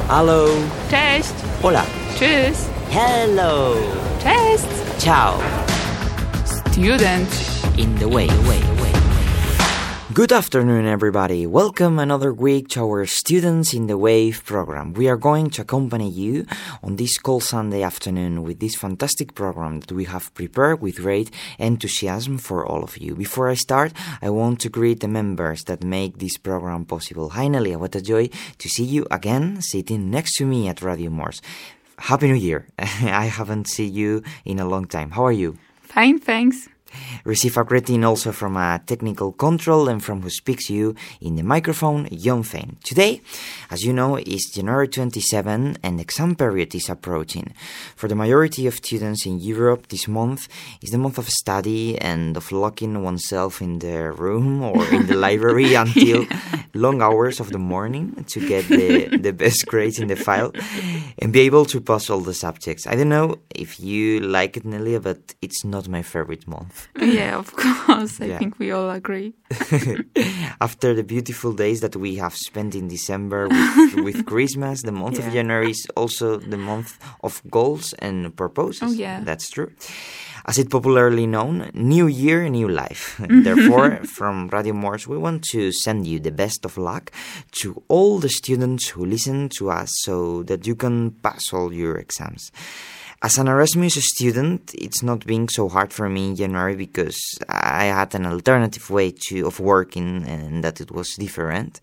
Halo. Cześć. Hola. Tschüss. Hello. Cześć. Ciao. Student. In the way. Good afternoon, everybody. Welcome another week to our Students in the Wave program. We are going to accompany you on this cold Sunday afternoon with this fantastic program that we have prepared with great enthusiasm for all of you. Before I start, I want to greet the members that make this program possible. Hi, Nelia. What a joy to see you again sitting next to me at Radio Morse. Happy New Year. I haven't seen you in a long time. How are you? Fine, thanks. Receive a greeting also from a technical control and from who speaks you in the microphone, Jon Fein. Today, as you know, is January 27 and exam period is approaching. For the majority of students in Europe, this month is the month of study and of locking oneself in the room or in the library until long hours of the morning to get the best grades in the file and be able to pass all the subjects. I don't know if you like it, Nelia, but it's not my favorite month. Yeah, of course. I think we all agree. After the beautiful days that we have spent in December with Christmas, the month of January is also the month of goals and purposes. Oh, yeah. That's true. As it's popularly known, new year, new life. Therefore, from Radio Morse, we want to send you the best of luck to all the students who listen to us so that you can pass all your exams. As an Erasmus student, it's not been so hard for me in January because I had an alternative way of working and that it was different.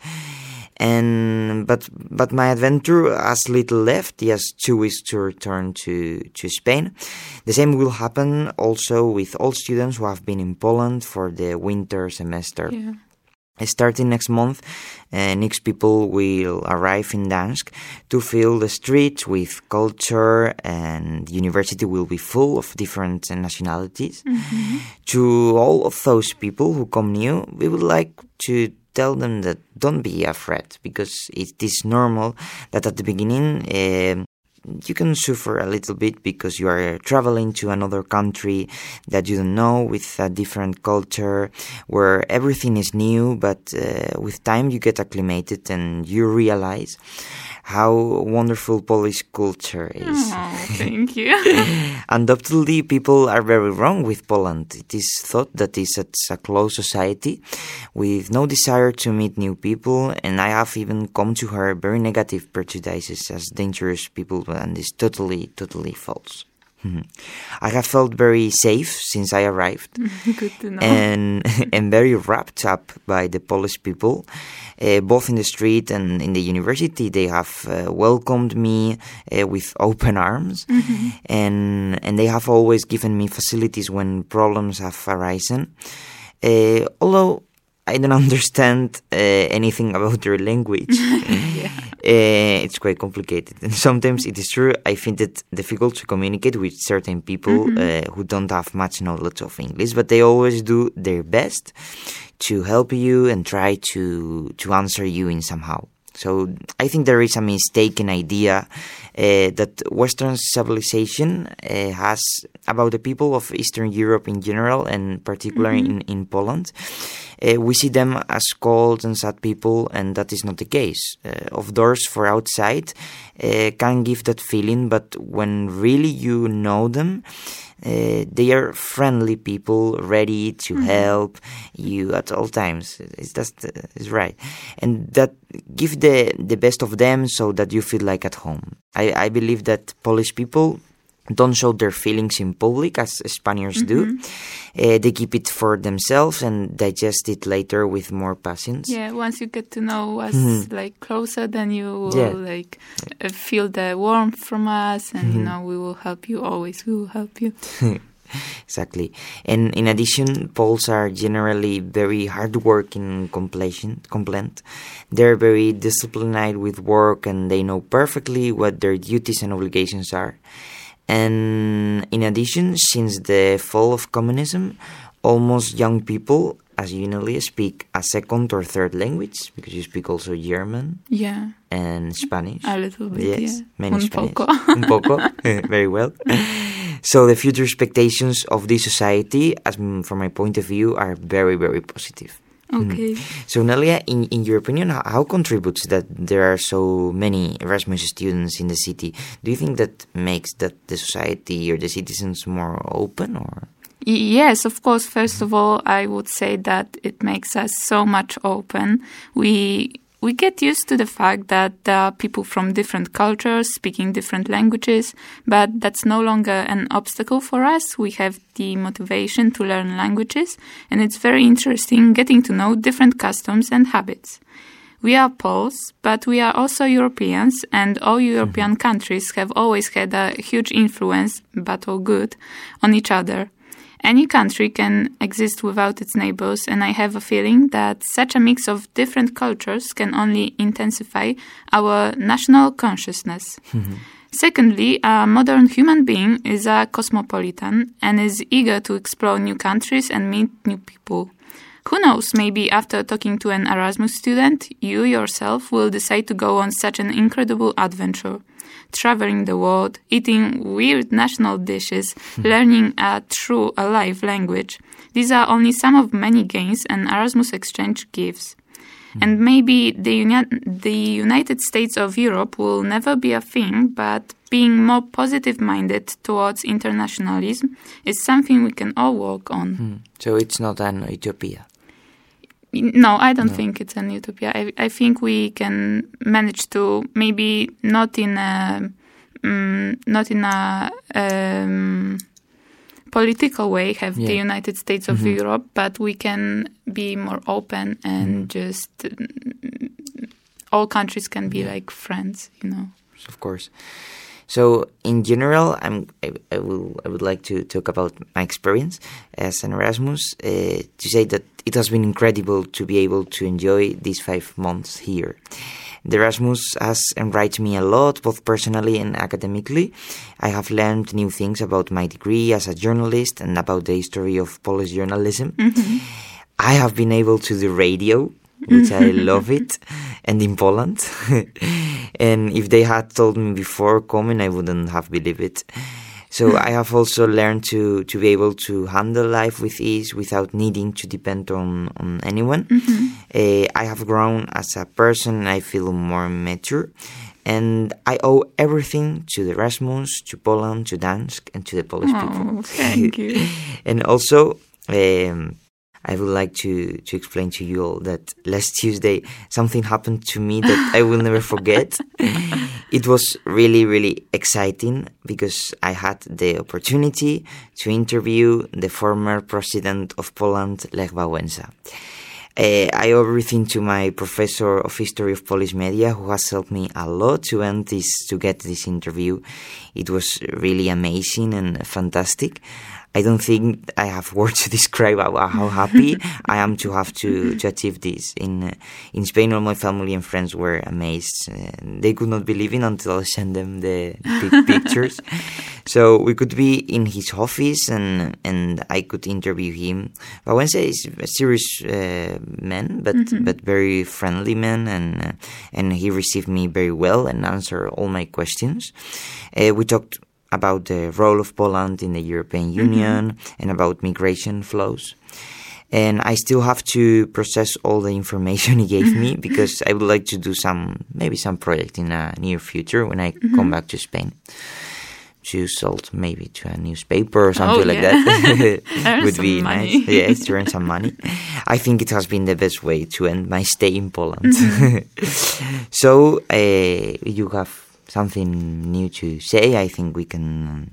But my adventure has little left. Just 2 weeks to return to Spain. The same will happen also with all students who have been in Poland for the winter semester. Yeah. Starting next month, next people will arrive in Gdańsk to fill the streets with culture, and the university will be full of different nationalities. Mm-hmm. To all of those people who come new, we would like to tell them that don't be afraid, because it is normal that at the beginning you can suffer a little bit because you are traveling to another country that you don't know, with a different culture, where everything is new, but with time you get acclimated and you realize how wonderful Polish culture is. Oh, thank you. Undoubtedly, people are very wrong with Poland. It is thought that it's a closed society with no desire to meet new people, and I have even come to hear very negative prejudices as dangerous people, and it's totally false. I have felt very safe since I arrived. Good to know. And very wrapped up by the Polish people, both in the street and in the university. They have welcomed me with open arms, and they have always given me facilities when problems have arisen. Although I don't understand anything about their language. It's quite complicated. And sometimes it is true, I find it difficult to communicate with certain people who don't have much knowledge of English, but they always do their best to help you and try to answer you in somehow. So I think there is a mistaken idea that Western civilization has about the people of Eastern Europe in general, and particularly in Poland. We see them as cold and sad people, and that is not the case. Of course, for outside, can give that feeling, but when really you know them, they are friendly people, ready to help you at all times. It's right. And that give the best of them so that you feel like at home. I believe that Polish people don't show their feelings in public as Spaniards do. They keep it for themselves and digest it later with more patience. Yeah, once you get to know us closer, then you will feel the warmth from us, and we will help you always. We will help you. Exactly. And in addition, Poles are generally very hardworking, compliant. They're very disciplined with work, and they know perfectly what their duties and obligations are. And in addition, since the fall of communism, almost young people, as you know, speak a second or third language, because you speak also German. Yeah. And Spanish. A little bit, yes, yeah. Many Un Spanish. poco. Un poco. Very well. So the future expectations of this society, as from my point of view, are very, very positive. Okay. So Nelia, in your opinion, how contributes that there are so many Erasmus students in the city? Do you think that makes that the society or the citizens more open, or? Yes, of course. First of all, I would say that it makes us so much open. We get used to the fact that there are people from different cultures speaking different languages, but that's no longer an obstacle for us. We have the motivation to learn languages, and it's very interesting getting to know different customs and habits. We are Poles, but we are also Europeans, and all European countries have always had a huge influence, bad or good, on each other. Any country can exist without its neighbors, and I have a feeling that such a mix of different cultures can only intensify our national consciousness. Secondly, a modern human being is a cosmopolitan and is eager to explore new countries and meet new people. Who knows, maybe after talking to an Erasmus student, you yourself will decide to go on such an incredible adventure. Traveling the world, eating weird national dishes, learning a true alive language. These are only some of many gains an Erasmus exchange gives. And maybe the United States of Europe will never be a thing, but being more positive-minded towards internationalism is something we can all work on. So it's not an utopia? No, I don't think it's an utopia. I think we can manage to, maybe not in a political way, have the United States of Europe, but we can be more open and just all countries can be like friends, Of course. So in general, I would like to talk about my experience as an Erasmus, to say that it has been incredible to be able to enjoy these 5 months here. The Erasmus has enriched me a lot, both personally and academically. I have learned new things about my degree as a journalist and about the history of Polish journalism. I have been able to do radio, which I love it, and in Poland. And if they had told me before coming, I wouldn't have believed it. So I have also learned to be able to handle life with ease without needing to depend on anyone. I have grown as a person, and I feel more mature. And I owe everything to the Erasmus, to Poland, to Dansk, and to the Polish people. Thank you. And also, I would like to explain to you all that last Tuesday something happened to me that I will never forget. It was really, really exciting because I had the opportunity to interview the former president of Poland, Lech Wałęsa. I owe everything to my professor of history of Polish media, who has helped me a lot to get this interview. It was really amazing and fantastic. I don't think I have words to describe how happy I am to have to achieve this. In Spain, all my family and friends were amazed. They could not believe it until I sent them the pictures. So we could be in his office and I could interview him. Wałęsa is a serious man, but very friendly man, and he received me very well and answered all my questions. We talked about the role of Poland in the European Union and about migration flows. And I still have to process all the information he gave me because I would like to do maybe some project in a near future when I come back to Spain. To sold maybe to a newspaper or something like that. Would be money. Nice. Yes, to earn some money. I think it has been the best way to end my stay in Poland. So you have something new to say? I think we can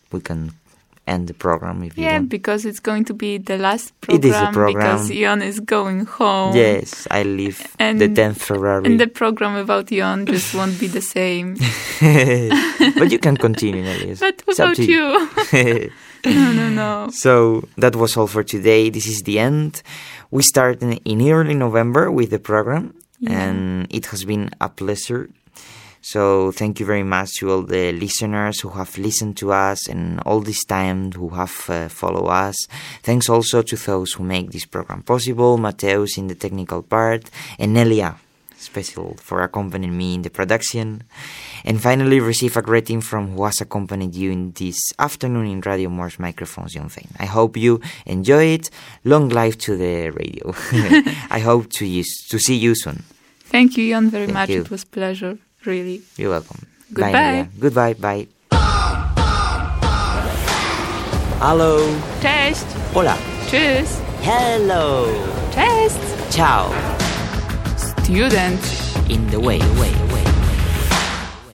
end the program if you want. Yeah, because it's going to be the last program. It is a program. Because Jon is going home. Yes, I leave the 10th February. And the program without Jon just won't be the same. But you can continue, Elias. But without you. No. So that was all for today. This is the end. We start in early November with the program, and it has been a pleasure. So thank you very much to all the listeners who have listened to us and all this time who have followed us. Thanks also to those who make this program possible, Mateus in the technical part, and Nelia special for accompanying me in the production. And finally, receive a greeting from who has accompanied you in this afternoon in Radio Morse Microphones, John Fain. I hope you enjoy it. Long life to the radio. I hope to see you soon. Thank you, Jan, very Thank much. you. It was a pleasure, really. You're welcome. Goodbye. Bye, Maria. Goodbye. Bye. Hello. Cześć. Hola. Tschüss. Hello. Cześć. Ciao. Student. In the way.